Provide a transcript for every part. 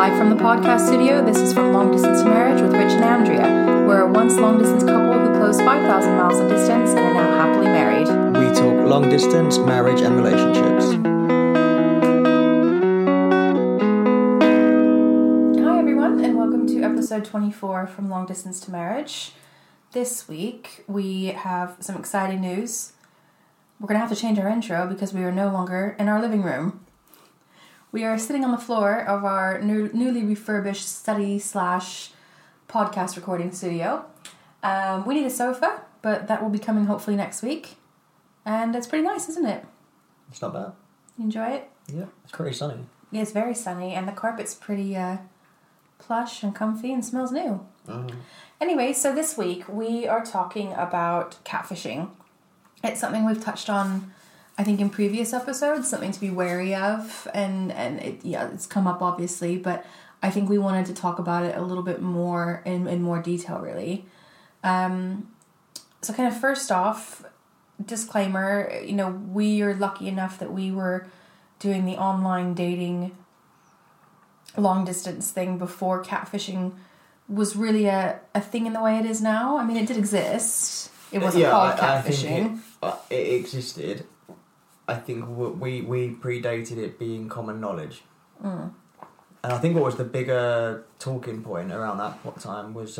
Live from the podcast studio, this is From Long Distance to Marriage with Rich and Andrea. We're a once long-distance couple who closed 5,000 miles of distance and are now happily married. We talk long distance, marriage and relationships. Hi everyone, and welcome to episode 24 from Long Distance to Marriage. This week, we have some exciting news. We're going to have to change our intro because we are no longer in our living room. We are sitting on the floor of our newly refurbished study/podcast recording studio. We need a sofa, but that will be coming hopefully next week. And it's pretty nice, isn't it? It's not bad. You enjoy it? Yeah, it's pretty sunny. Yeah, it's very sunny, and the carpet's pretty plush and comfy and smells new. Anyway, so this week we are talking about catfishing. It's something we've touched on, I think, in previous episodes, something to be wary of, and it's come up obviously, but I think we wanted to talk about it a little bit more in more detail, really. So kind of first off, disclaimer, we are lucky enough that we were doing the online dating long distance thing before catfishing was really a thing in the way it is now. I mean, it did exist. It wasn't called catfishing. I think it existed. I think we predated it being common knowledge. And I think what was the bigger talking point around that time was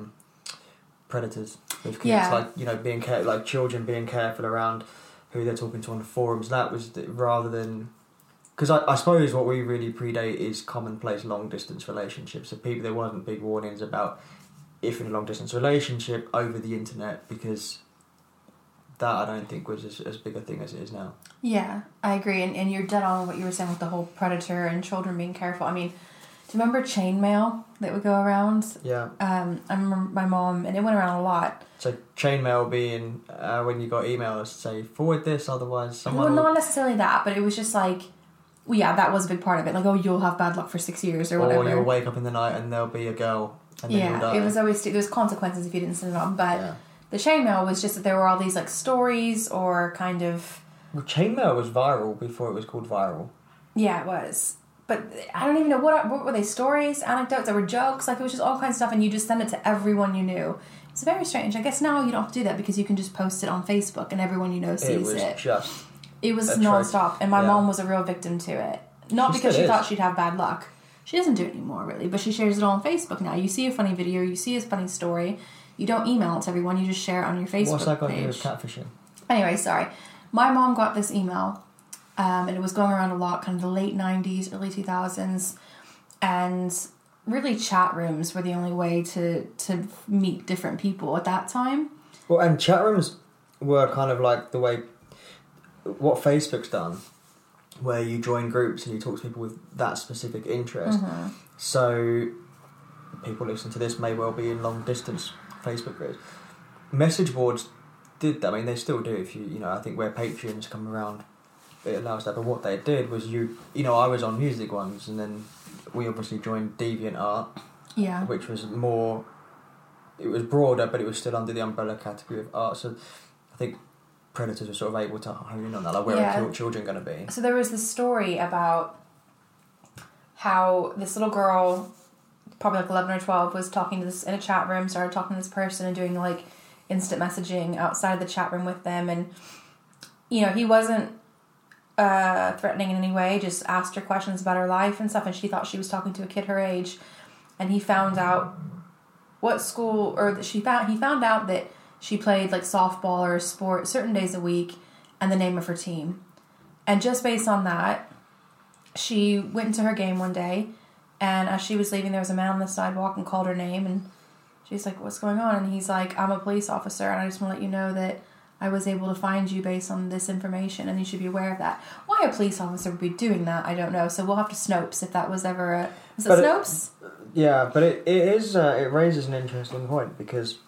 predators with kids. Yeah. Like, being like children being careful around who they're talking to on the forums. That was rather than... Because I suppose what we really predate is commonplace long-distance relationships. So there wasn't big warnings about if in a long-distance relationship over the internet, because that I don't think was as big a thing as it is now. Yeah, I agree. And you're dead on what you were saying with the whole predator and children being careful. I mean, do you remember chainmail that would go around? Yeah. I remember my mom, and it went around a lot. So chainmail being when you got emails say, forward this, otherwise someone... Well, not necessarily that, but it was just like... Well, yeah, that was a big part of it. Like, oh, you'll have bad luck for 6 years or whatever. Or you'll wake up in the night and there'll be a girl and then you'll die. It was always... There was consequences if you didn't send it on. But the chainmail was just that there were all these, like, stories or kind of... Well, chainmail was viral before it was called viral. Yeah, it was. But I don't even know, what were they? Stories, anecdotes, there were jokes, like it was just all kinds of stuff, and you just send it to everyone you knew. It's very strange. I guess now you don't have to do that because you can just post it on Facebook and everyone you know sees it. It was non-stop, and my mom was a real victim to it. Not because she thought she'd have bad luck. She doesn't do it anymore, really, but she shares it all on Facebook now. You see a funny video, you see a funny story, you don't email it to everyone, you just share it on your Facebook page. What's that got to do with catfishing? Anyway, sorry. My mom got this email, and it was going around a lot, kind of the late 90s, early 2000s, and really chat rooms were the only way to meet different people at that time. Well, and chat rooms were kind of like the way... What Facebook's done, where you join groups and you talk to people with that specific interest. So people listening to this may well be in long distance Facebook groups. Message boards did that. I mean, they still do. If I think where Patreons come around, it allows that. But what they did was I was on music ones, and then we obviously joined DeviantArt, which was more... It was broader, but it was still under the umbrella category of art. So I think predators were sort of able to hone in on that, like where are children going to be. So there was this story about how this little girl, probably like 11 or 12, was talking to this in a chat room, started talking to this person and doing like instant messaging outside the chat room with them, and he wasn't threatening in any way, just asked her questions about her life and stuff, and she thought she was talking to a kid her age, and he found out what school, or he found out that she played like softball or a sport certain days a week and the name of her team. And just based on that, she went into her game one day, and as she was leaving, there was a man on the sidewalk and called her name, and she's like, what's going on? And he's like, I'm a police officer, and I just want to let you know that I was able to find you based on this information, and you should be aware of that. Why a police officer would be doing that, I don't know. So we'll have to Snopes if that was ever a... Was it Snopes? But it is... it raises an interesting point, because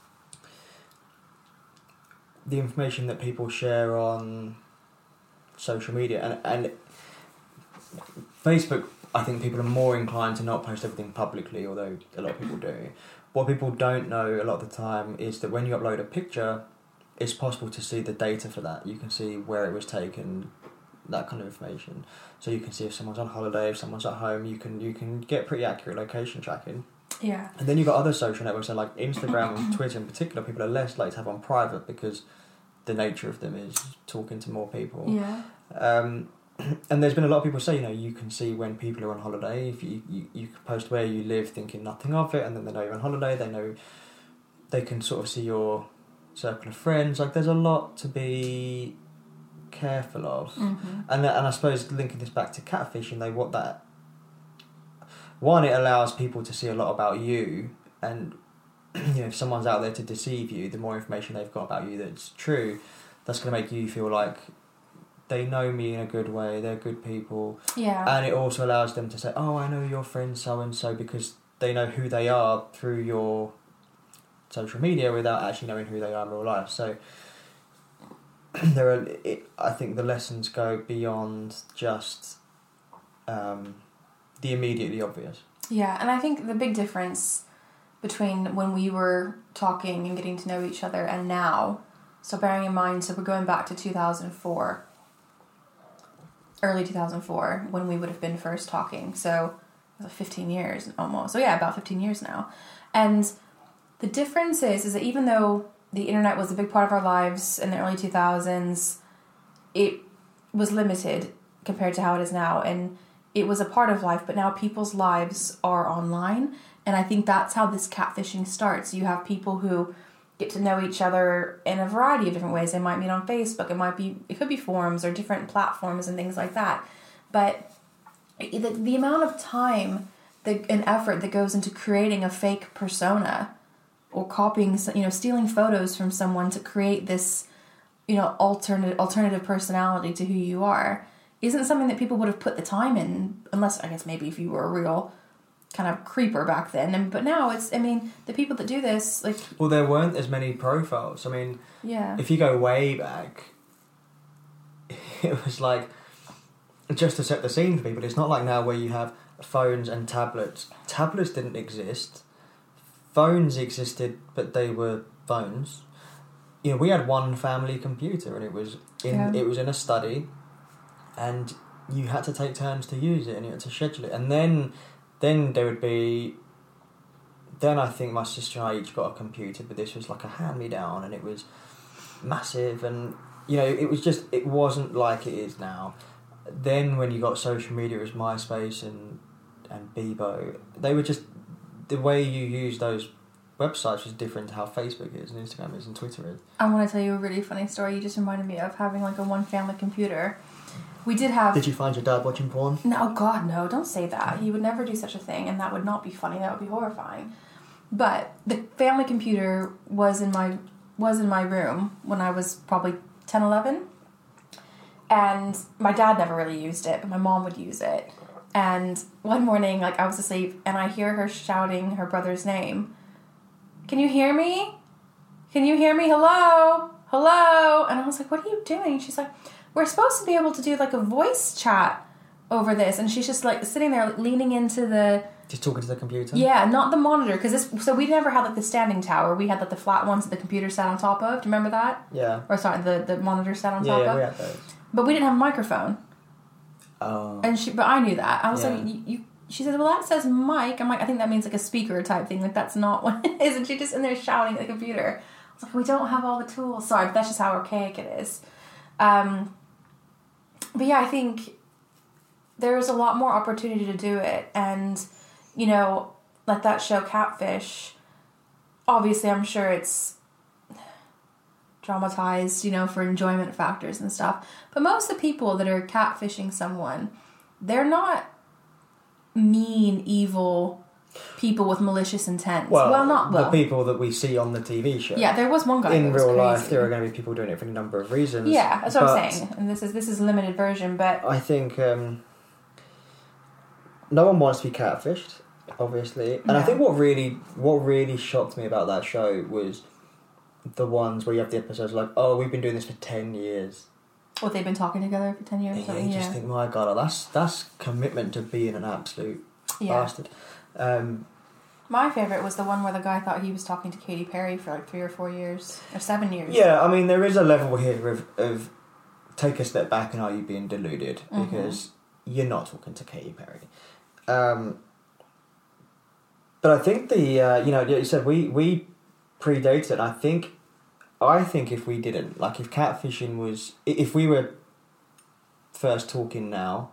the information that people share on social media and Facebook, I think people are more inclined to not post everything publicly, although a lot of people do. What people don't know a lot of the time is that when you upload a picture, it's possible to see the data for that. You can see where it was taken, that kind of information. So you can see if someone's on holiday, if someone's at home. You can get pretty accurate location tracking. Yeah. And then you've got other social networks, so like Instagram and Twitter in particular, people are less likely to have on private because the nature of them is talking to more people. Yeah. And there's been a lot of people say, you can see when people are on holiday. If you can post where you live thinking nothing of it, and then they know you're on holiday, they can sort of see your circle of friends. Like, there's a lot to be careful of. Mm-hmm. And I suppose linking this back to catfishing, one, it allows people to see a lot about you, and if someone's out there to deceive you, the more information they've got about you that's true, that's going to make you feel like they know me in a good way, they're good people. Yeah. And it also allows them to say, oh, I know your friend so-and-so, because they know who they are through your social media without actually knowing who they are in real life. So I think the lessons go beyond just the immediately obvious. Yeah, and I think the big difference between when we were talking and getting to know each other and now, so bearing in mind, so we're going back to 2004, early 2004, when we would have been first talking, so 15 years almost, so yeah, about 15 years now. And the difference is that even though the internet was a big part of our lives in the early 2000s, it was limited compared to how it is now, and it was a part of life, but now people's lives are online, and I think that's how this catfishing starts. You have people who get to know each other in a variety of different ways. They might meet on Facebook, it could be forums or different platforms and things like that. But the amount of time and effort that goes into creating a fake persona or copying, stealing photos from someone to create this, alternative personality to who you are, isn't something that people would have put the time in, unless, I guess, maybe if you were a real kind of creeper back then. But now the people that do this, like... Well, there weren't as many profiles. I mean, yeah. If you go way back, it was like, just to set the scene for people, it's not like now where you have phones and tablets. Tablets didn't exist. Phones existed, but they were phones. We had one family computer, and it was in a study, and you had to take turns to use it, and you had to schedule it. And then there would be... Then I think my sister and I each got a computer, but this was like a hand-me-down, and it was massive, and, it wasn't like it is now. Then when you got social media, it was MySpace and Bebo. They were just... The way you use those websites was different to how Facebook is, and Instagram is, and Twitter is. I want to tell you a really funny story. You just reminded me of having like a one-family computer. We did have... Did you find your dad watching porn? No, God, no, don't say that. He would never do such a thing, and that would not be funny. That would be horrifying. But the family computer was in my room when I was probably 10, 11. And my dad never really used it, but my mom would use it. And one morning, I was asleep, and I hear her shouting her brother's name. Can you hear me? Can you hear me? Hello? Hello? And I was like, what are you doing? She's like, we're supposed to be able to do a voice chat over this. And she's just sitting there leaning into the... Just talking to the computer? Yeah, not the monitor. So we never had the standing tower. We had the flat ones that the computer sat on top of. Do you remember that? Yeah. Or sorry, the monitor sat on top of? Yeah, we had those. But we didn't have a microphone. Oh. But I knew that. I was like, she said, well, that says mic. I'm like, I think that means a speaker type thing. That's not what it is. And she's just in there shouting at the computer. I was like, we don't have all the tools. Sorry, but that's just how archaic it is. But yeah, I think there's a lot more opportunity to do it. And, like that show Catfish, obviously I'm sure it's dramatized, for enjoyment factors and stuff. But most of the people that are catfishing someone, they're not mean, evil people with malicious intent. The people that we see on the TV show. Yeah, there was one guy in that was real crazy. Life, there are going to be people doing it for a number of reasons. Yeah, that's what I'm saying. And this is a limited version, but I think no one wants to be catfished, obviously. And I think what really shocked me about that show was the ones where you have the episodes like, oh, we've been doing this for 10 years. Well, they've been talking together for 10 years or something, you just think, my God, that's commitment to being an absolute bastard. My favourite was the one where the guy thought he was talking to Katy Perry for 3 or 4 years, or 7 years. Yeah, I mean, there is a level here of take a step back and are you being deluded? Because you're not talking to Katy Perry. But I think you said we predated it. I think if we didn't, like if catfishing was, if we were first talking now,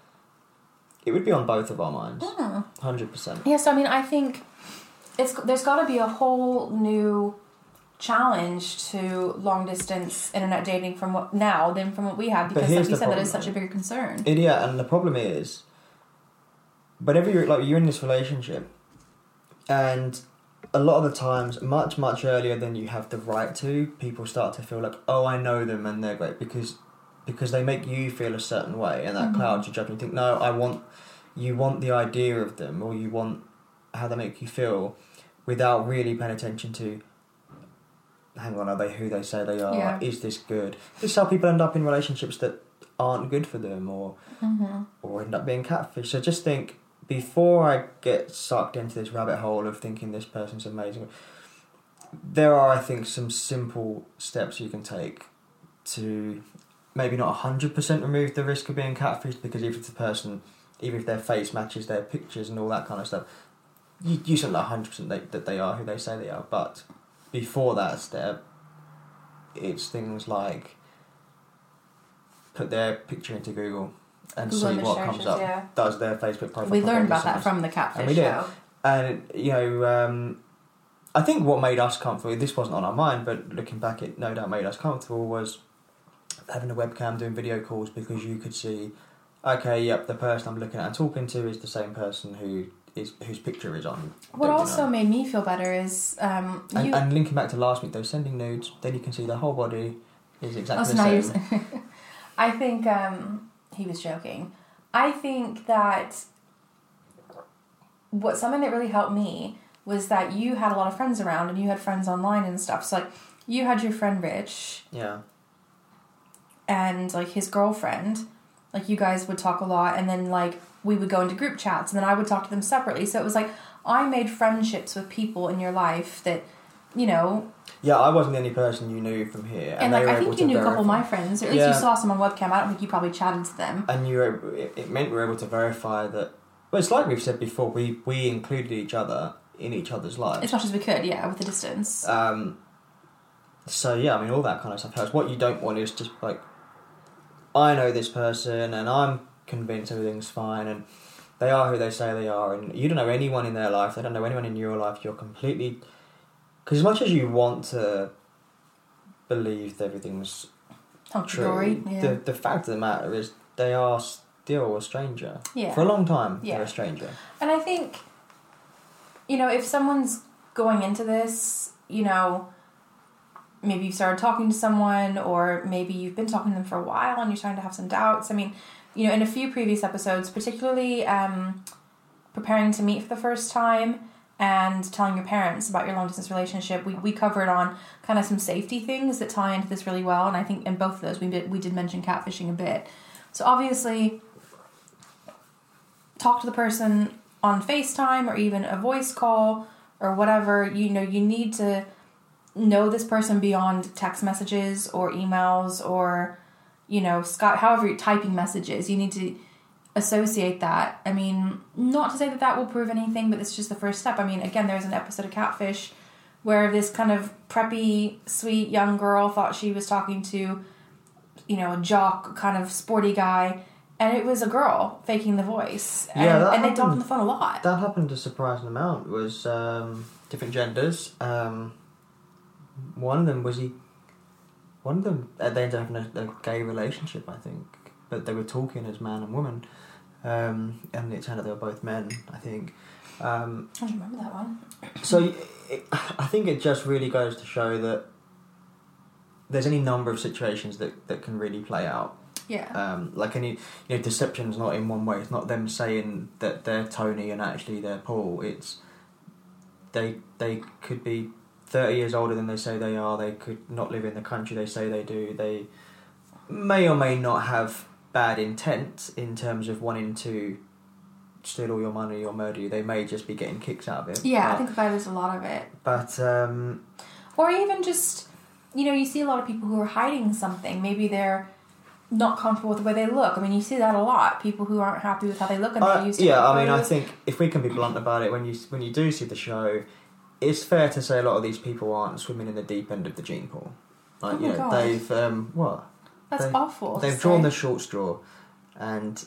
it would be on both of our minds. 100%. Yeah, so I mean, I think there's got to be a whole new challenge to long distance internet dating from what we have, because like you said, that is such a bigger concern. And the problem is, whenever you're in this relationship, and a lot of the times, much earlier than you have the right to, people start to feel like, oh, I know them and they're great because they make you feel a certain way, and that clouds your judgment. You think, no, you want the idea of them, or you want how they make you feel, without really paying attention to, hang on, are they who they say they are? Yeah. Is this good? This is how people end up in relationships that aren't good for them, or end up being catfish. So just think, before I get sucked into this rabbit hole of thinking this person's amazing, there are, I think, some simple steps you can take to maybe not 100% remove the risk of being catfished, because even if their face matches their pictures and all that kind of stuff, you shouldn't know 100% that they are who they say they are. But before that step, it's things like put their picture into Google and see what comes up. Yeah. Does their Facebook profile? We learned about that from the Catfish show. And I think what made us comfortable, this wasn't on our mind, but looking back, it no doubt made us comfortable, was having a webcam, doing video calls, because you could see, okay, yep, the person I'm looking at and talking to is the same person whose picture is on. What also made me feel better is and linking back to last week, though, sending nudes, then you can see the whole body is exactly the same. I think he was joking. I think that something that really helped me was that you had a lot of friends around, and you had friends online and stuff. So like, you had your friend Rich. Yeah. And like his girlfriend, like you guys would talk a lot, and then like we would go into group chats, and then I would talk to them separately. So it was like, I made friendships with people in your life that, you know. Yeah, I wasn't the only person you knew from here. And like, I think you knew a couple of my friends, or at least you saw some on webcam. I don't think you probably chatted to them. And it meant we were able to verify that. Well, it's like we've said before, we included each other in each other's lives as much as we could, with the distance. So yeah, I mean, all that kind of stuff helps. What you don't want is just like, I know this person and I'm convinced everything's fine and they are who they say they are, and you don't know anyone in their life, they don't know anyone in your life, you're completely... Because as much as you want to believe that everything's true, the fact of the matter is they are still a stranger. Yeah. For a long time, they're a stranger. And I think, if someone's going into this, maybe you've started talking to someone, or maybe you've been talking to them for a while and you're starting to have some doubts. I mean, in a few previous episodes, particularly preparing to meet for the first time and telling your parents about your long-distance relationship, we covered on kind of some safety things that tie into this really well. And I think in both of those, we did mention catfishing a bit. So obviously, talk to the person on FaceTime or even a voice call or whatever. You need to know this person beyond text messages or emails or, Skype, however you're typing messages. You need to associate that. I mean, not to say that will prove anything, but it's just the first step. I mean, again, there's an episode of Catfish where this kind of preppy, sweet young girl thought she was talking to, a jock, kind of sporty guy, and it was a girl faking the voice. And they talked on the phone a lot. That happened a surprising amount. It was different genders. One of them, they ended up having a gay relationship, I think. But they were talking as man and woman. And it turned out they were both men, I think. I don't remember that one. So I think it just really goes to show that there's any number of situations that can really play out. Yeah. Like any, deception's not in one way. It's not them saying that they're Tony and actually they're Paul. It's they could be 30 years older than they say they are. They could not live in the country they say they do. They may or may not have bad intent in terms of wanting to steal all your money or murder you. They may just be getting kicks out of it. Yeah, I think that is a lot of it. But or even just, you see a lot of people who are hiding something. Maybe they're not comfortable with the way they look. I mean, you see that a lot. People who aren't happy with how they look and they use yeah, I mean, I think if we can be blunt about it, when you do see the show, it's fair to say a lot of these people aren't swimming in the deep end of the gene pool. Like, oh my God. They've what? That's awful. They've drawn the short straw, and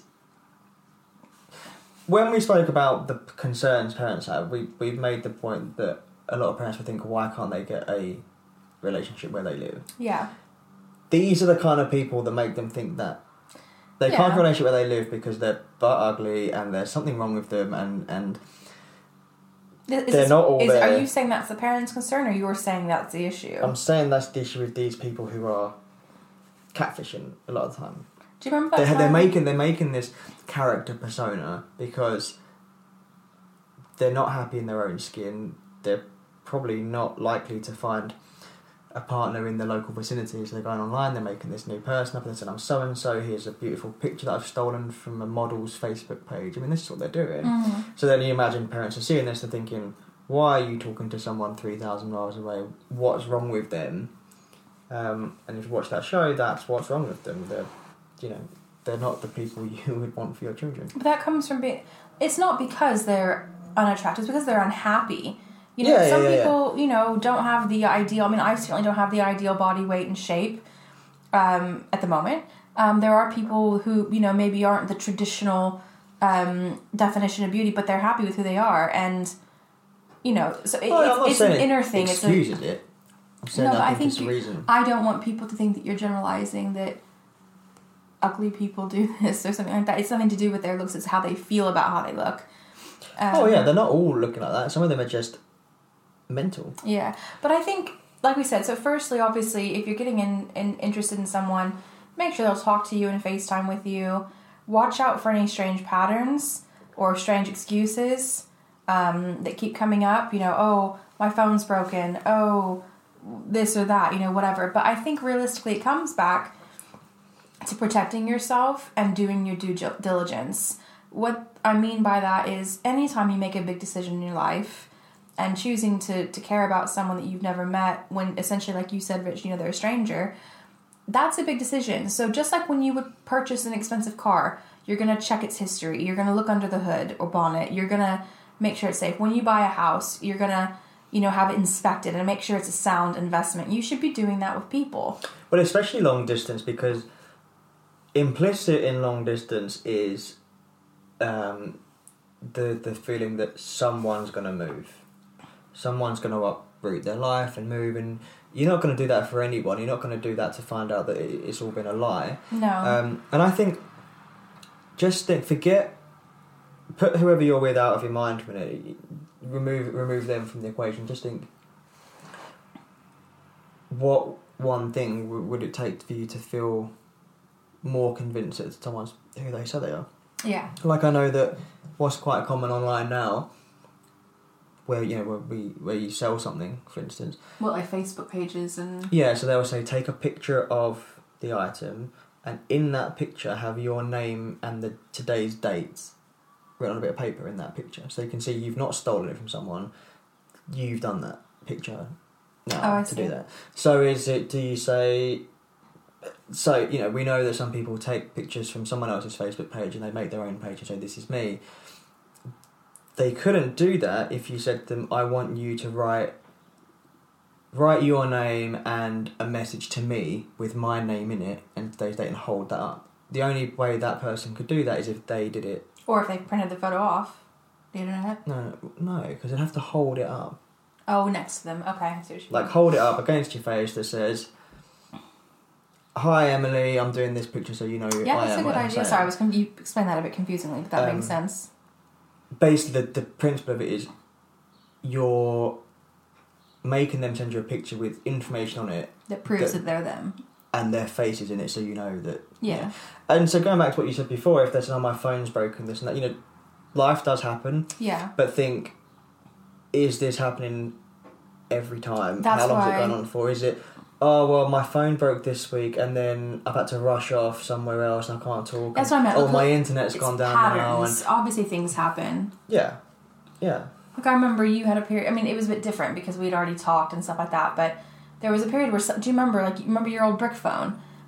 when we spoke about the concerns parents have, we've made the point that a lot of parents would think, why can't they get a relationship where they live? Yeah. These are the kind of people that make them think that they can't get a relationship where they live because they're butt ugly and there's something wrong with them and they're not all there. Are you saying that's the parents' concern, or you're saying that's the issue? I'm saying that's the issue with these people who are catfishing a lot of the time. Do you remember that they're making this character persona because they're not happy in their own skin. They're probably not likely to find a partner in the local vicinity, so they're going online, they're making this new person up and they're saying, I'm so and so, here's a beautiful picture that I've stolen from a model's Facebook page. I mean, this is what they're doing. Mm-hmm. So then you imagine parents are seeing this, they're thinking, why are you talking to someone 3,000 miles away? What's wrong with them? And if you watch that show, that's what's wrong with them. They're not the people you would want for your children. But that comes from being... It's not because they're unattractive, it's because they're unhappy. Some people, don't have the ideal... I mean, I certainly don't have the ideal body weight and shape at the moment. There are people who, maybe aren't the traditional definition of beauty, but they're happy with who they are. And, so it's an inner thing. Excuses it. I'm saying I think it's a reason. I don't want people to think that you're generalizing that ugly people do this or something like that. It's nothing to do with their looks. It's how they feel about how they look. They're not all looking like that. Some of them are just mental. Yeah, but I think, like we said, so firstly, obviously, if you're getting interested in someone, make sure they'll talk to you and FaceTime with you. Watch out for any strange patterns or strange excuses that keep coming up. Oh, my phone's broken. Oh, this or that, whatever. But I think realistically it comes back to protecting yourself and doing your due diligence. What I mean by that is anytime you make a big decision in your life and choosing to care about someone that you've never met, when essentially, like you said, Rich, they're a stranger, that's a big decision. So just like when you would purchase an expensive car, you're going to check its history, you're going to look under the hood or bonnet, you're going to make sure it's safe. When you buy a house, you're going to have it inspected and make sure it's a sound investment. You should be doing that with people. Well, especially long distance, because implicit in long distance is the feeling that someone's going to move. Someone's going to uproot their life and move, and you're not going to do that for anyone. You're not going to do that to find out that it's all been a lie. No. And I think, put whoever you're with out of your mind for a minute. Remove them from the equation. Just think, what one thing would it take for you to feel more convinced that someone's who they say they are? Yeah. Like, I know that what's quite common online now, where you sell something, for instance. What, like Facebook pages and... Yeah, so they'll say, take a picture of the item, and in that picture have your name and today's dates written on a bit of paper in that picture. So you can see you've not stolen it from someone, you've done that picture now to do that. So do you say... So, we know that some people take pictures from someone else's Facebook page and they make their own page and say, this is me. They couldn't do that if you said to them, I want you to write your name and a message to me with my name in it and today's date and hold that up. The only way that person could do that is if they did it. Or if they printed the photo off the internet. No, because they'd have to hold it up. Oh, next to them. Okay, I see what you mean. Like, hold it up against your face that says, hi Emily, I'm doing this picture so you know who I am. Yeah, that's a good idea. Sorry, you explained that a bit confusingly, but that makes sense. Basically, the principle of it is you're making them send you a picture with information on it that proves that they're them. And their faces in it, so you know that... Yeah. And so going back to what you said before, if they're saying, oh, my phone's broken, this and that, life does happen. Yeah. But think, is this happening every time? That's How long is it going on for? Is it... Oh, well, my phone broke this week and then I've had to rush off somewhere else and I can't talk. That's what I meant. Oh, my internet's gone down patterns. now. Obviously things happen. Yeah. Like, I remember you had a period... I mean, it was a bit different because we'd already talked and stuff like that, but there was a period where... Do you remember, your old brick phone?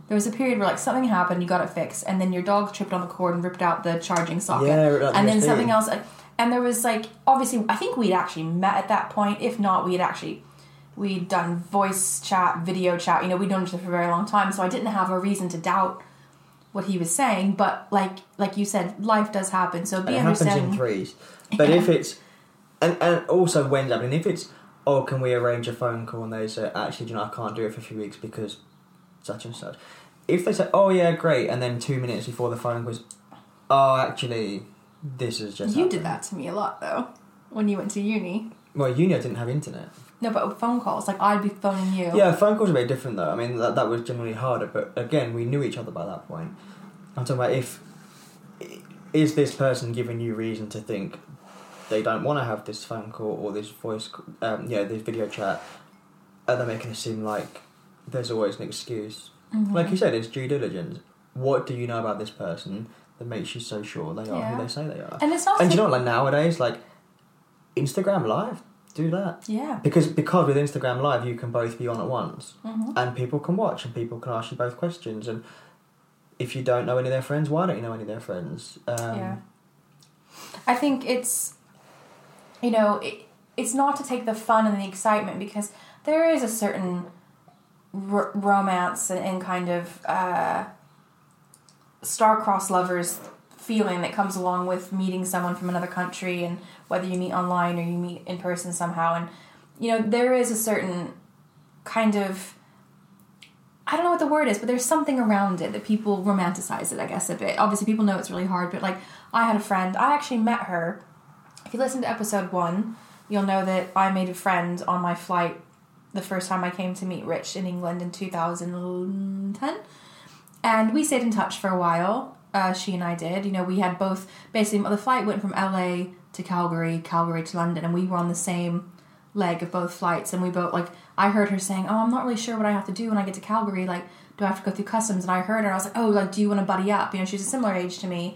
there was a period where like something happened, you got it fixed, and then your dog tripped on the cord and ripped out the charging socket. Yeah, and then something else. And there was like, obviously, I think we'd actually met at that point. If not, we'd done voice chat, video chat. We'd known each other for a very long time, so I didn't have a reason to doubt what he was saying. But like you said, life does happen. So be understanding. It happens in threes. But if it's and also when happening, if it's can we arrange a phone call, and they say actually, I can't do it for a few weeks because such and such. If they say, oh yeah, great, and then 2 minutes before the phone goes, oh actually, this is just. You did that to me a lot though, when you went to uni. Well, uni I didn't have internet. No, but phone calls, like I'd be phoning you. Yeah, phone calls are very different though. I mean, that was generally harder, but again, we knew each other by that point. I'm talking about is this person giving you reason to think they don't want to have this phone call or this voice, this video chat, and they're making it seem like there's always an excuse. Mm-hmm. Like you said, it's due diligence. What do you know about this person that makes you so sure they are who they say they are? And it's not. And do you know what? Like nowadays, like Instagram Live, do that. Yeah. Because with Instagram Live, you can both be on at once, mm-hmm. and people can watch, and people can ask you both questions. And if you don't know any of their friends, why don't you know any of their friends? I think it's, it's not to take the fun and the excitement, because there is a certain romance and kind of star-crossed lovers feeling that comes along with meeting someone from another country, and whether you meet online or you meet in person somehow. And, there is a certain kind of, I don't know what the word is, but there's something around it that people romanticize it, I guess, a bit. Obviously, people know it's really hard, but, like, I had a friend. I actually met her. If you listen to episode 1, you'll know that I made a friend on my flight the first time I came to meet Rich in England in 2010. And we stayed in touch for a while. She and I did. We had both, basically, the flight went from LA to Calgary to London, and we were on the same leg of both flights. And we both, like, I heard her saying, oh, I'm not really sure what I have to do when I get to Calgary. Like, do I have to go through customs? And I heard her, and I was like, oh, like, do you want to buddy up? She's a similar age to me.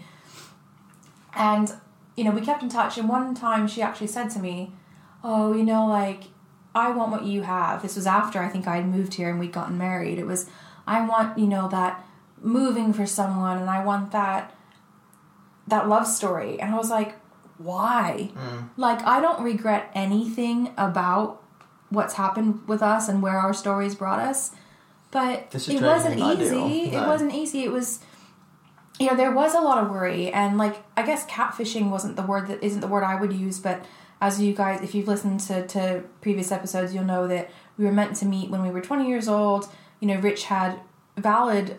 And, we kept in touch. And one time she actually said to me, oh, like, I want what you have. This was after I think I had moved here and we'd gotten married. It was, I want, that moving for someone, and I want that love story. And I was like, why? Like, I don't regret anything about what's happened with us and where our stories brought us, but it wasn't easy. No. It wasn't easy. It was, there was a lot of worry, and, like, I guess catfishing isn't the word I would use, but as you guys, if you've listened to previous episodes, you'll know that we were meant to meet when we were 20 years old. Rich had valid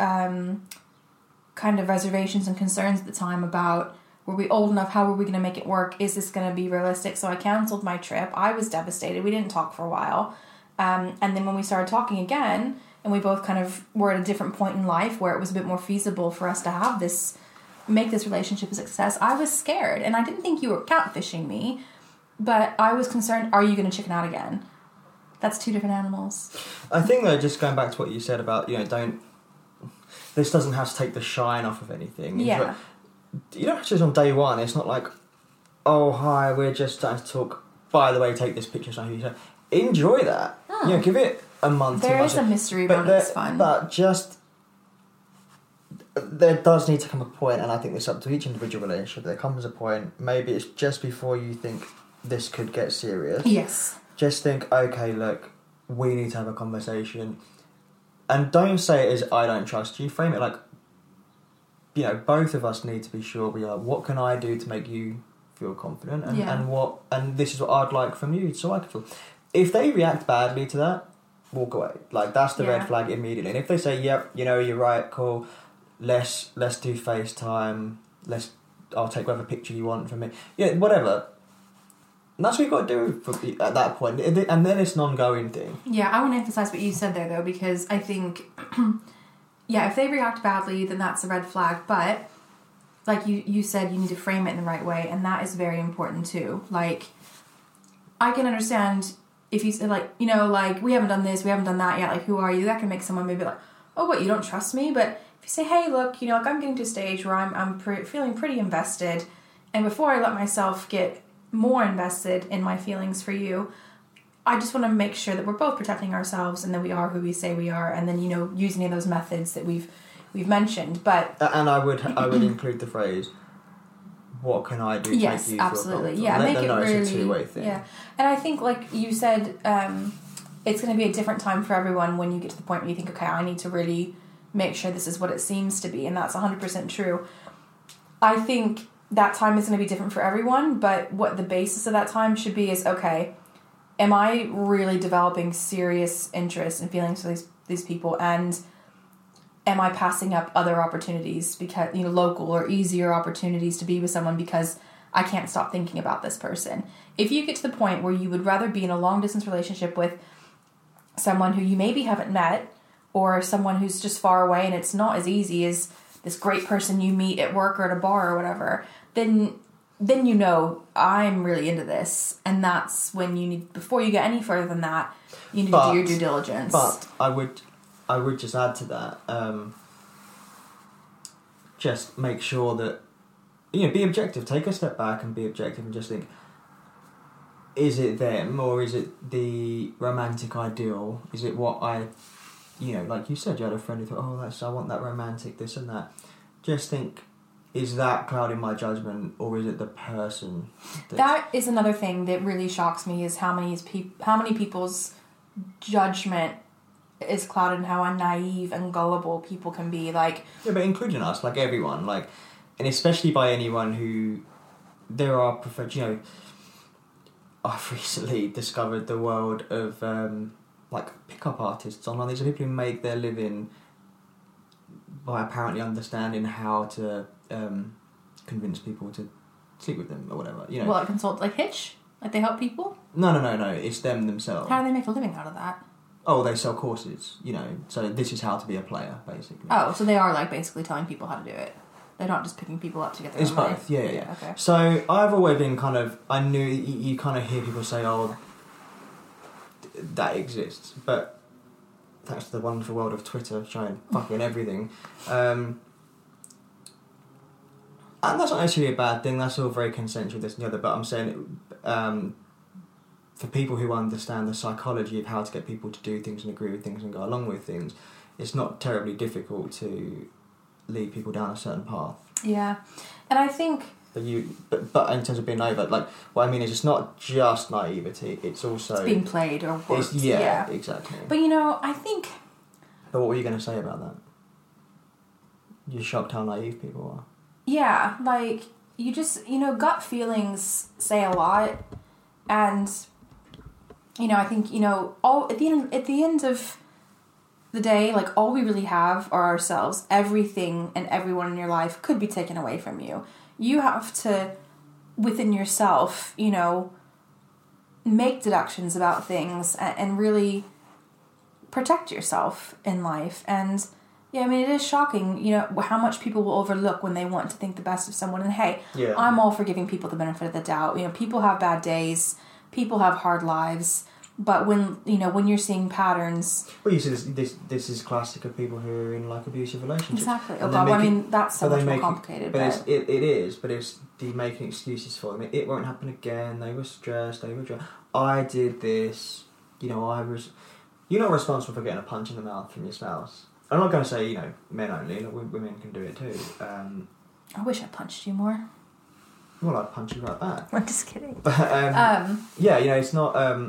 kind of reservations and concerns at the time about, were we old enough? How were we going to make it work? Is this going to be realistic? So I cancelled my trip. I was devastated. We didn't talk for a while. And then when we started talking again, and we both kind of were at a different point in life where it was a bit more feasible for us to make this relationship a success, I was scared. And I didn't think you were catfishing me, but I was concerned, are you going to chicken out again? That's two different animals. I think, though, just going back to what you said about, this doesn't have to take the shine off of anything. Yeah. You don't have to do it on day one. It's not like, oh, hi, we're just starting to talk. By the way, take this picture. Enjoy that. Oh. Give it a month. There is a mystery about it. It's fun. But just, there does need to come a point, and I think it's up to each individual relationship. There comes a point, maybe it's just before you think this could get serious. Yes. Just think, okay, look, we need to have a conversation. And don't say it as, I don't trust you. Frame it like, both of us need to be sure we are, what can I do to make you feel confident? And this is what I'd like from you, so I can feel. If they react badly to that, walk away. Like, that's the red flag immediately. And if they say, yep, you're right, cool, let's do FaceTime, I'll take whatever picture you want from me. Yeah, whatever. And that's what you've got to do at that point. And then it's an ongoing thing. Yeah, I want to emphasise what you said there, though, because I think, if they react badly, then that's a red flag. But, like you said, you need to frame it in the right way, and that is very important, too. Like, I can understand if you say, like, we haven't done this, we haven't done that yet, like, who are you? That can make someone maybe like, oh, what, you don't trust me? But if you say, hey, look, like, I'm getting to a stage where I'm feeling pretty invested, and before I let myself get more invested in my feelings for you, I just want to make sure that we're both protecting ourselves and that we are who we say we are, and then, you know, using any of those methods that we've mentioned. But and I would include the phrase, what can I do to make you feel absolutely. comfortable? Yeah, Let make them it know really, it's a two-way thing. Yeah, and I think, like you said, it's going to be a different time for everyone when you get to the point where you think, okay, I need to really make sure this is what it seems to be, and that's 100% true. I think that time is going to be different for everyone, but what the basis of that time should be is, okay, am I really developing serious interest and feelings for these people, and am I passing up other opportunities because, you know, local or easier opportunities to be with someone because I can't stop thinking about this person? If you get to the point where you would rather be in a long distance relationship with someone who you maybe haven't met, or someone who's just far away and it's not as easy as this great person you meet at work or at a bar or whatever, then you know, I'm really into this. And that's when you need, before you get any further than that, you need to do your due diligence. But I would just add to that, just make sure that, you know, be objective. Take a step back and be objective and just think, is it them or is it the romantic ideal? Is it what I, you know, like you said, you had a friend who thought, I want that romantic, this and that. Just think, is that clouding my judgment, or is it the person? That is another thing that really shocks me, is how many people's judgment is clouded and how naive and gullible people can be. Like, yeah, but including us, like everyone, like, and especially by anyone who, there are, you know, I've recently discovered the world of like pickup artists online. These are people who make their living by apparently understanding how to convince people to sleep with them or whatever. You know, well, like consult, like Hitch, like they help people. No. It's them themselves. How do they make a living out of that? Oh, they sell courses. You know, so this is how to be a player, basically. Oh, so they are like basically telling people how to do it. They're not just picking people up to get their It's own both, money. yeah. Okay. So I've always been kind of, I knew you kind of hear people say, oh, that exists, but thanks to the wonderful world of Twitter showing fucking everything, and that's not necessarily a bad thing. That's all very consensual, this and the other. But I'm saying, for people who understand the psychology of how to get people to do things and agree with things and go along with things, it's not terribly difficult to lead people down a certain path. Yeah, and I think. But in terms of being naive, like, what I mean is, it's not just naivety; it's also It's being played or worked. Yeah, exactly. But you know, I think. But what were you going to say about that? You're shocked how naive people are. Yeah, like, you just, you know, gut feelings say a lot, and, you know, I think, you know, at the end of the day, like, all we really have are ourselves. Everything and everyone in your life could be taken away from you. You have to, within yourself, you know, make deductions about things and really protect yourself in life. And yeah, I mean, it is shocking, you know, how much people will overlook when they want to think the best of someone. And hey, yeah. I'm all for giving people the benefit of the doubt. You know, people have bad days, people have hard lives, but when, you know, when you're seeing patterns. Well, you see, this is classic of people who are in, like, abusive relationships. Exactly. Oh God, I mean, that's so much more complicated. But it is, but it's the making excuses for them. It won't happen again. They were stressed. I did this. You know, you're not responsible for getting a punch in the mouth from your spouse. I'm not going to say, you know, men only. Like, women can do it too. I wish I punched you more. Well, I'd punch you right back. I'm just kidding. But, yeah, you know, it's not.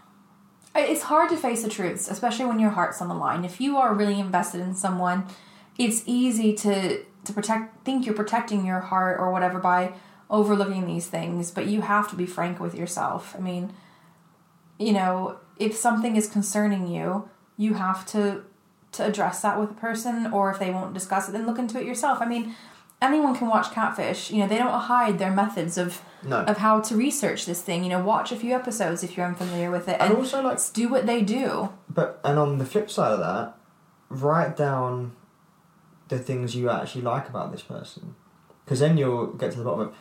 It's hard to face the truths, especially when your heart's on the line. If you are really invested in someone, it's easy to think you're protecting your heart or whatever by overlooking these things. But you have to be frank with yourself. I mean, you know, if something is concerning you, you have to address that with a person, or if they won't discuss it, then look into it yourself. I mean, anyone can watch Catfish. You know, they don't hide their methods of how to research this thing. You know, watch a few episodes if you're unfamiliar with it, and also, like, do what they do. And on the flip side of that, write down the things you actually like about this person, because then you'll get to the bottom of,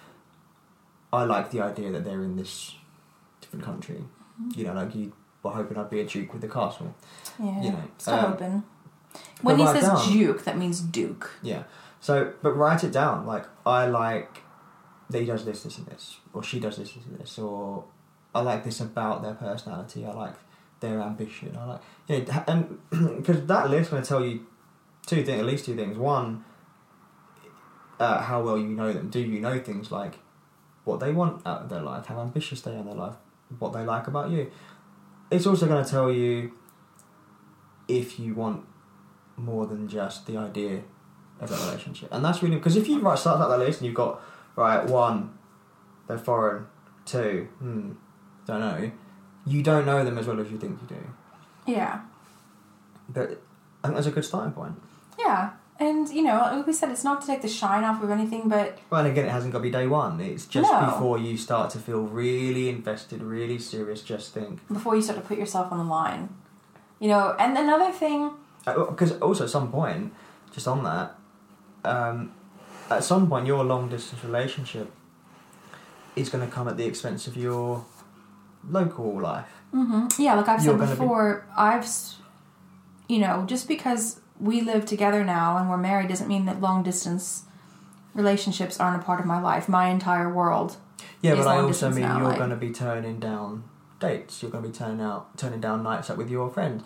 I like the idea that they're in this different country. Mm-hmm. You know, like, you were hoping I'd be a duke with the castle. Yeah, you know, still hoping. When he says duke, that means duke. Yeah. So, but write it down. Like, I like that he does this, this, and this, or she does this, this, and this, or I like this about their personality. I like their ambition. I like and because that list going to tell you at least two things. One, how well you know them. Do you know things like what they want out of their life, how ambitious they are in their life, what they like about you? It's also going to tell you if you want more than just the idea of that relationship. And that's really... Because if you start out that list and you've got, right, 1, they're foreign, 2, don't know, you don't know them as well as you think you do. Yeah. But I think that's a good starting point. Yeah. And, you know, like we said, it's not to take the shine off of anything, but... Well, and again, it hasn't got to be day one. It's just before you start to feel really invested, really serious, just think... Before you start to put yourself on the line. You know, and another thing... Because also at some point, just on that, at some point your long-distance relationship is going to come at the expense of your local life. Mm-hmm. Yeah, like I've said before, you know, just because we live together now and we're married doesn't mean that long-distance relationships aren't a part of my life. My entire world Yeah, is but I also mean now, you're going to be turning down dates. You're going to be turning down nights out with your friends.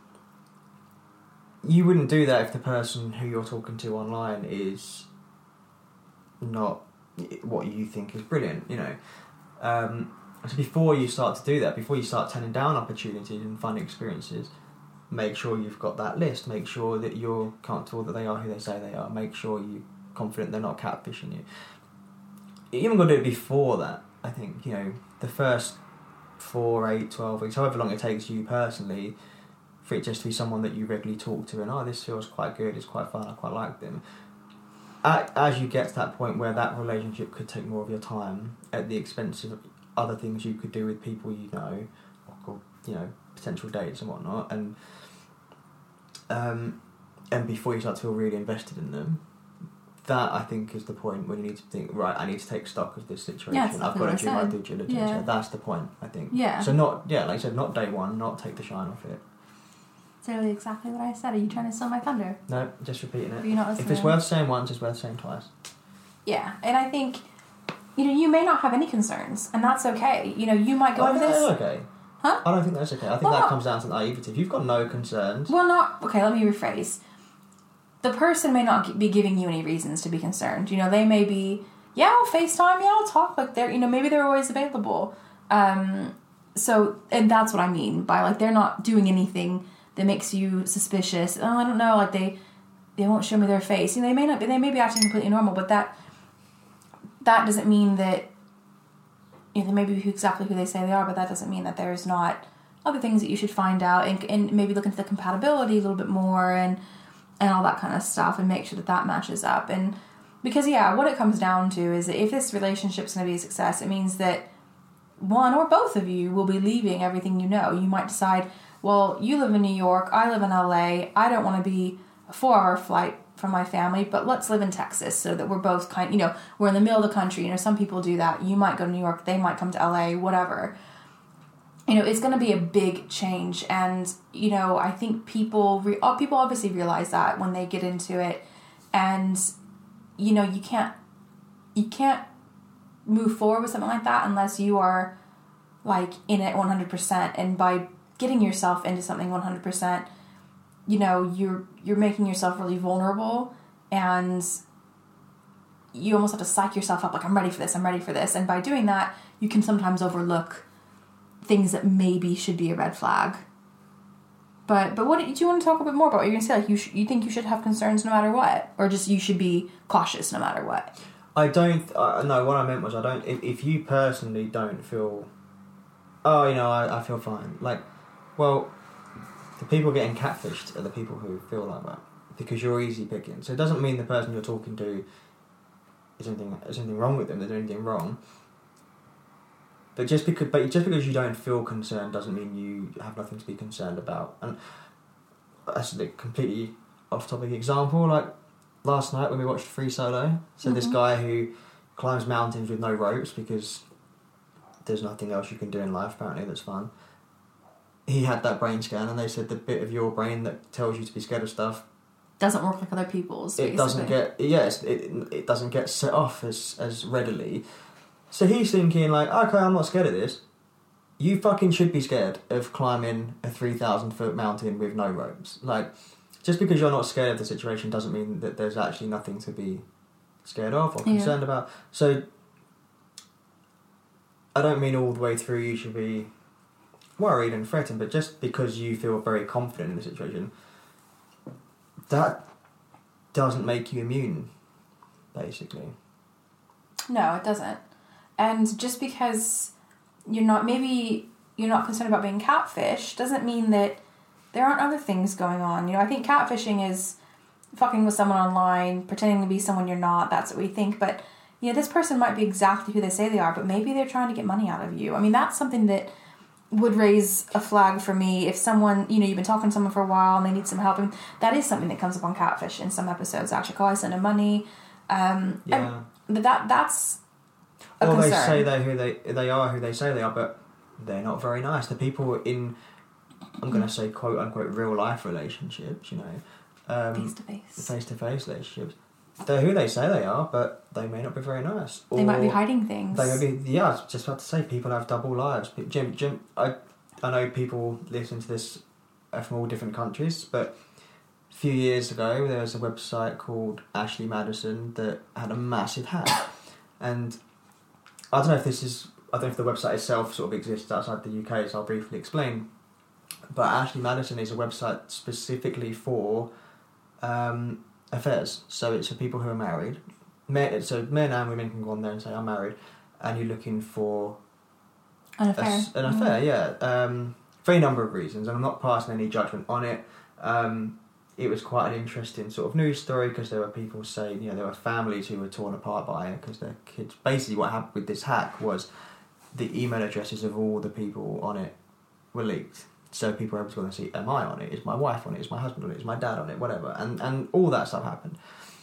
You wouldn't do that if the person who you're talking to online is not what you think is brilliant, you know. So before you start to do that, before you start turning down opportunities and fun experiences, make sure you've got that list. Make sure that you're comfortable that they are who they say they are. Make sure you're confident they're not catfishing you. You even got to do it before that, I think. You know, the first 4, 8, 12 weeks, however long it takes you personally, for it just to be someone that you regularly talk to and, this feels quite good, it's quite fun, I quite like them. As you get to that point where that relationship could take more of your time at the expense of other things you could do with people you know, or you know, potential dates and whatnot, and before you start to feel really invested in them, that I think is the point when you need to think, right, I need to take stock of this situation. Yeah, I've got to do my due diligence. Yeah. That's the point, I think. Yeah. So like I said, not day one, not take the shine off it. That's exactly what I said. Are you trying to steal my thunder? No, just repeating it. Are you not listening? If it's worth saying once, it's worth saying twice. Yeah, and I think, you know, you may not have any concerns, and that's okay. You know, you might go into this... That's okay. Huh? I don't think that's okay. I think that comes down to naivety. If you've got no concerns... Well, okay, let me rephrase. The person may not be giving you any reasons to be concerned. You know, they may be, yeah, I'll FaceTime, yeah, I'll talk, like, they're, you know, maybe they're always available. So, and that's what I mean by, like, they're not doing anything that makes you suspicious. Oh, I don't know, like, they won't show me their face. You know, they may be acting completely normal, but that doesn't mean that, you know, they may be exactly who they say they are, but that doesn't mean that there's not other things that you should find out and maybe look into the compatibility a little bit more and all that kind of stuff and make sure that matches up. And because, yeah, what it comes down to is that if this relationship's going to be a success, it means that one or both of you will be leaving everything you know. You might decide, well, you live in New York, I live in LA, I don't want to be a 4-hour flight from my family, but let's live in Texas so that we're both we're in the middle of the country. You know, some people do that. You might go to New York, they might come to LA, whatever. You know, it's going to be a big change, and, you know, I think people obviously realize that when they get into it, and, you know, you can't move forward with something like that unless you are, like, in it 100%, and by getting yourself into something 100%, you know, you're making yourself really vulnerable, and you almost have to psych yourself up, like, I'm ready for this, and by doing that, you can sometimes overlook things that maybe should be a red flag. But what do you want to talk a bit more about? What you're going to say, like, you think you should have concerns no matter what, or just you should be cautious no matter what? I don't. No, what I meant was I don't. If you personally don't feel, oh, you know, I feel fine. Like, well, the people getting catfished are the people who feel like that because you're easy picking. So it doesn't mean the person you're talking to is anything wrong with them. They're doing anything wrong. But just because you don't feel concerned doesn't mean you have nothing to be concerned about. And that's a completely off-topic example. Like last night when we watched Free Solo, so this guy who climbs mountains with no ropes because there's nothing else you can do in life apparently that's fun. He had that brain scan, and they said the bit of your brain that tells you to be scared of stuff doesn't work like other people's. It doesn't get it doesn't get set off as readily. So he's thinking like, okay, I'm not scared of this. you fucking should be scared of climbing a 3,000-foot mountain with no ropes. Like, just because you're not scared of the situation doesn't mean that there's actually nothing to be scared of or concerned about. So, I don't mean all the way through you should be worried and threatened, but just because you feel very confident in the situation, that doesn't make you immune, basically. No, it doesn't. And just because you're not concerned about being catfish doesn't mean that there aren't other things going on. You know, I think catfishing is fucking with someone online, pretending to be someone you're not. That's what we think. But, you know, this person might be exactly who they say they are, but maybe they're trying to get money out of you. I mean, that's something that would raise a flag for me if someone, you know, you've been talking to someone for a while and they need some help. I mean, that is something that comes up on Catfish in some episodes. Actually, I send them money. Yeah. But that's a or concern. they say they are who they say they are, but they're not very nice. The people in, I'm going to say quote unquote real life relationships, you know, face to face relationships. They're who they say they are, but they may not be very nice. Or they might be hiding things. They may be. Yeah, I was just about to say people have double lives. Jim, I know people listen to this from all different countries, but a few years ago there was a website called Ashley Madison that had a massive hack, and I don't know if the website itself sort of exists outside the UK, so I'll briefly explain. But Ashley Madison is a website specifically for affairs. So it's for people who are married. So men and women can go on there and say, I'm married, and you're looking for an affair. An affair, yeah. For a number of reasons, and I'm not passing any judgment on it. It was quite an interesting sort of news story because there were people saying, you know, there were families who were torn apart by it because their kids. Basically, what happened with this hack was the email addresses of all the people on it were leaked. So people were able to go and see, am I on it? Is my wife on it? Is my husband on it? Is my dad on it? Whatever. And all that stuff happened.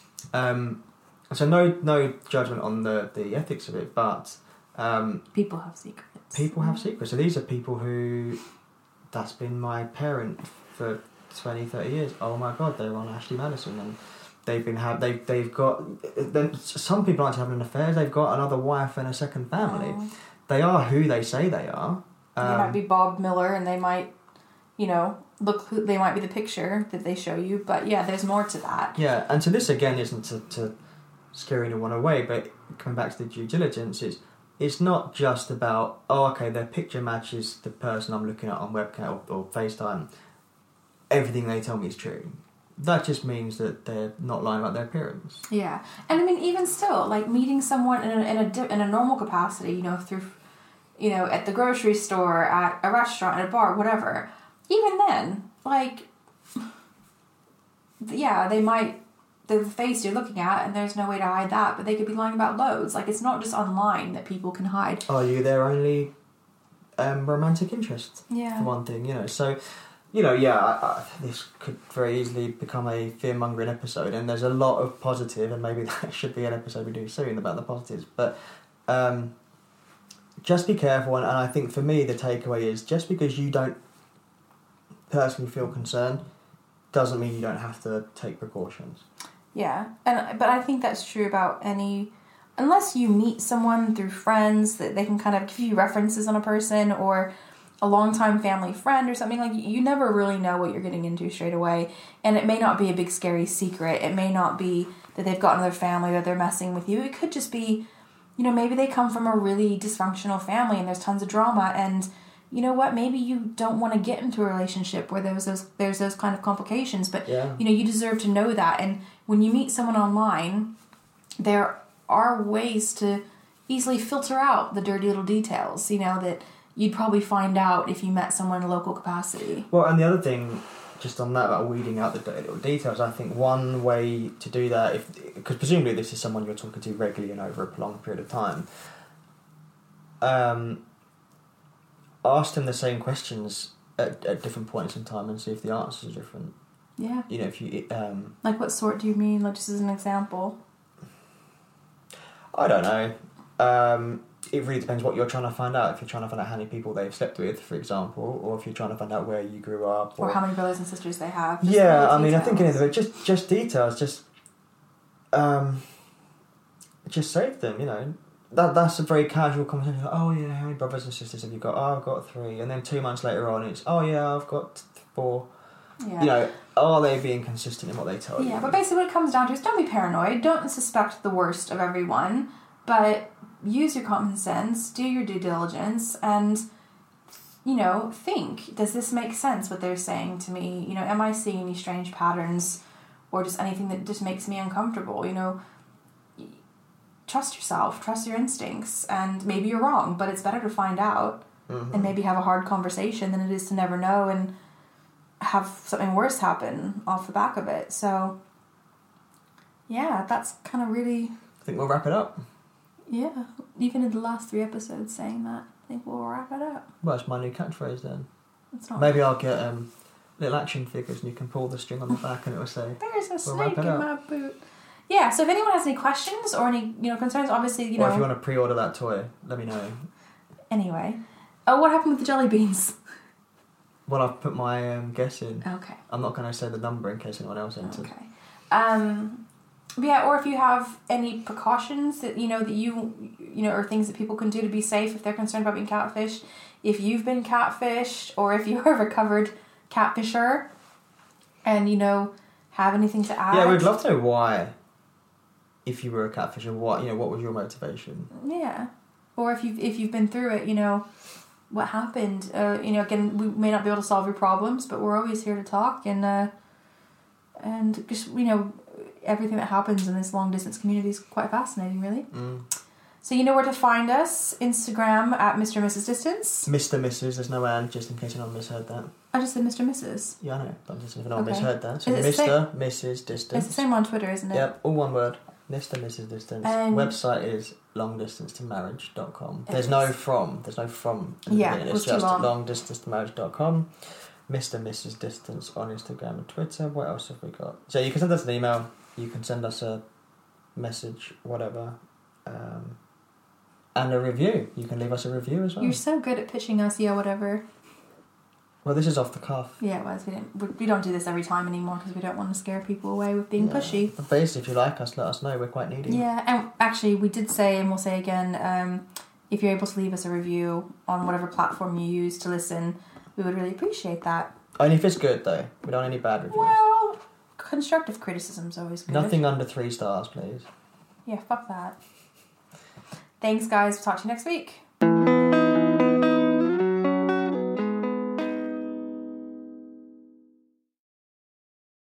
So no judgment on the ethics of it, but... people have secrets. People have secrets. So these are people who... That's been my parent for 20, 30 years. Oh my God, they're on Ashley Madison. And they've got... Then some people aren't having an affair. They've got another wife and a second family. Oh. They are who they say they are. They might be Bob Miller and they might... You know, they might be the picture that they show you, but yeah, there's more to that. Yeah, and so this again isn't to scare anyone away, but coming back to the due diligence, it's not just about, oh, okay, their picture matches the person I'm looking at on webcam or FaceTime. Everything they tell me is true. That just means that they're not lying about their appearance. Yeah, and I mean, even still, like meeting someone in a normal capacity, you know, through, you know, at the grocery store, at a restaurant, at a bar, whatever. Even then, like, yeah, they might, the face you're looking at, and there's no way to hide that, but they could be lying about loads. Like, it's not just online that people can hide. Are you their only romantic interest? Yeah. For one thing, you know. So, you know, yeah, this could very easily become a fear-mongering episode, and there's a lot of positive, and maybe that should be an episode we do soon about the positives, but just be careful, and I think for me the takeaway is just because you don't personally feel concerned doesn't mean you don't have to take precautions. Yeah, but I think that's true about unless you meet someone through friends that they can kind of give you references on a person or a longtime family friend or something, like you never really know what you're getting into straight away, and it may not be a big scary secret. It may not be that they've got another family that they're messing with you. It could just be, you know, maybe they come from a really dysfunctional family and there's tons of drama, and you know what? Maybe you don't want to get into a relationship where there's those kind of complications, but yeah. You know, you deserve to know that. And when you meet someone online, there are ways to easily filter out the dirty little details, you know, that you'd probably find out if you met someone in a local capacity. Well, and the other thing, just on that, about weeding out the dirty little details, I think one way to do that, because presumably this is someone you're talking to regularly and over a prolonged period of time, ask them the same questions at different points in time and see if the answers are different. Yeah. You know, if you... like, what sort do you mean? Like, just as an example. I don't know. It really depends what you're trying to find out. If you're trying to find out how many people they've slept with, for example, or if you're trying to find out where you grew up. Or how many brothers and sisters they have. Yeah, I mean, I think anything, just details, just save them, you know. that's a very casual conversation. Like, oh yeah, how many brothers and sisters have you got? Oh, I've got 3. And then 2 months later on, it's, oh yeah, I've got 4. Yeah. You know, are they being consistent in what they tell you? Yeah, but basically what it comes down to is don't be paranoid. Don't suspect the worst of everyone, but use your common sense, do your due diligence, and, you know, think, does this make sense what they're saying to me? You know, am I seeing any strange patterns or just anything that just makes me uncomfortable? You know, trust yourself, trust your instincts, and maybe you're wrong, but it's better to find out and maybe have a hard conversation than it is to never know and have something worse happen off the back of it. So, yeah, that's kind of really... I think we'll wrap it up. Yeah, even in the last 3 episodes saying that, I think we'll wrap it up. Well, it's my new catchphrase then. It's not... Maybe I'll get little action figures and you can pull the string on the back and it will say, there's a we'll snake in my boot. Yeah, so if anyone has any questions or any, you know, concerns, obviously, you know... Or if you want to pre-order that toy, let me know. Anyway. Oh, what happened with the jelly beans? Well, I've put my guess in. Okay. I'm not going to say the number in case anyone else enters. Okay. But yeah, or if you have any precautions that, you know, that you know, or things that people can do to be safe if they're concerned about being catfished. If you've been catfished or if you're a recovered catfisher and, you know, have anything to add. Yeah, we'd love to know why. If you were a catfisher, what was your motivation? Yeah, or if you've been through it, you know, what happened. You know, again, we may not be able to solve your problems, but we're always here to talk and just, you know, everything that happens in this long distance community is quite fascinating, really. So you know where to find us. Instagram at Mr. and Mrs. Distance. Mr. Mrs. There's no and, just in case anyone misheard that. I just said Mr. and Mrs. Yeah, I know, but just if anyone Okay. misheard that. So Is it Mr. Mrs. Distance. It's the same on Twitter, isn't it? Yep, all one word. Mr. Mrs. Distance. Website is longdistancetommarriage.com. There's no from. There's no from. Yeah, it's it was too just long. longdistancetommarriage.com. Mr. Mrs. Distance on Instagram and Twitter. What else have we got? So you can send us an email. You can send us a message, whatever. And a review. You can leave us a review as well. You're so good at pitching us, yeah, whatever. Well, this is off the cuff. Yeah, it was. We don't do this every time anymore because we don't want to scare people away with being pushy. But basically, if you like us, let us know. We're quite needy. Yeah, and actually, we did say, and we'll say again, if you're able to leave us a review on whatever platform you use to listen, we would really appreciate that. Only if it's good, though. We don't want any bad reviews. Well, constructive criticism's always good. Nothing under 3 stars, please. Yeah, fuck that. Thanks, guys. We'll talk to you next week.